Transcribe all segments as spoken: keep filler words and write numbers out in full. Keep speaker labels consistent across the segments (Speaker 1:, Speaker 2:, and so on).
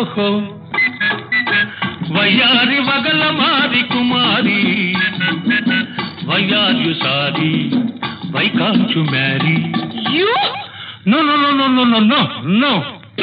Speaker 1: ఓహో వయ్యారి వగల మారి కుమారి why are you sorry why can't you marry
Speaker 2: you
Speaker 1: no no no no no no no no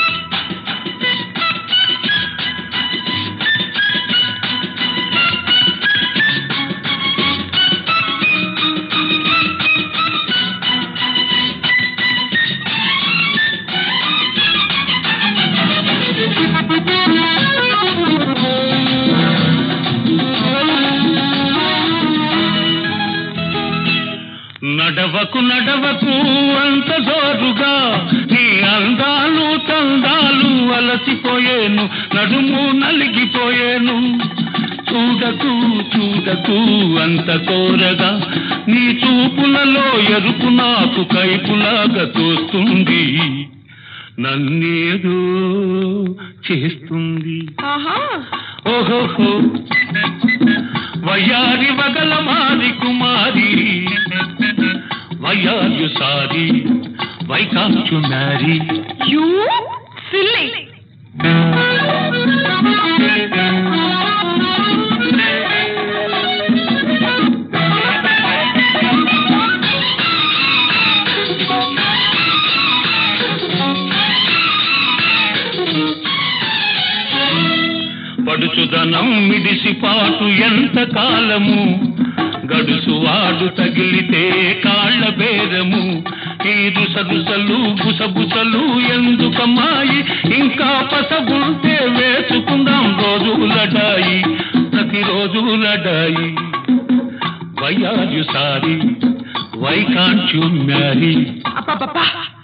Speaker 1: నడవకు నడవకు అంత జోరుగా నీ అందాలు తందాలు అలసిపోయేను నడుము నలిగిపోయేను చూడకు చూడకు అంత కోరగా నీ చూపులలో ఎరుపు నాకు కైపులాగా తోస్తుంది నన్నేదో చేస్తుంది ఓహోహో వయ్యారి వగల మారి కుమారి why are you sorry why can't you marry
Speaker 2: you silly
Speaker 1: పడుచుదనం మిడిసిపాటు ఎంత కాలము గడుసువాడు తగిలితే కాళ్ళ బేరము ఈ రుసరుసలు బుసబుసలు ఎందుకమ్మాయి ఇంకా పసగుంటే వేసుకుందాం రోజు లడాయి ప్రతిరోజు లడాయి why are you sorry why can't you marry
Speaker 2: అబ్బబ్బబ్బా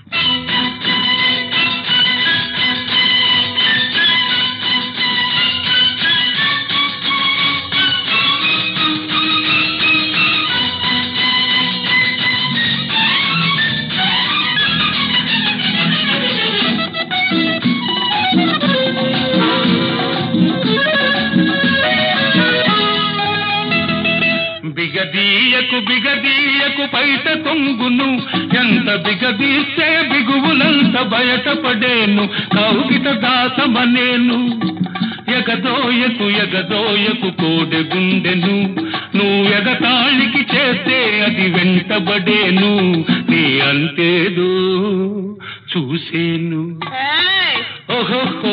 Speaker 1: బిగదీయకు బిగదీయకు బయట కొంగును ఎంత బిగదీస్తే బిగువులంత బయటపడేను కౌగిట దాసమనేను ఎగదోయకు ఎగదోయకు కోడె గుండెను నువ్వు ఎగతాళికి చేస్తే అది వెంటబడేను నీ అంతేదో చూసేను ఓహోహో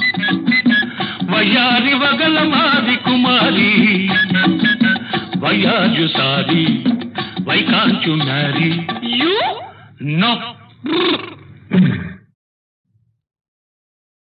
Speaker 1: వయ్యారి వగల మారి కుమారి why are you sorry why can't you marry
Speaker 2: you
Speaker 1: no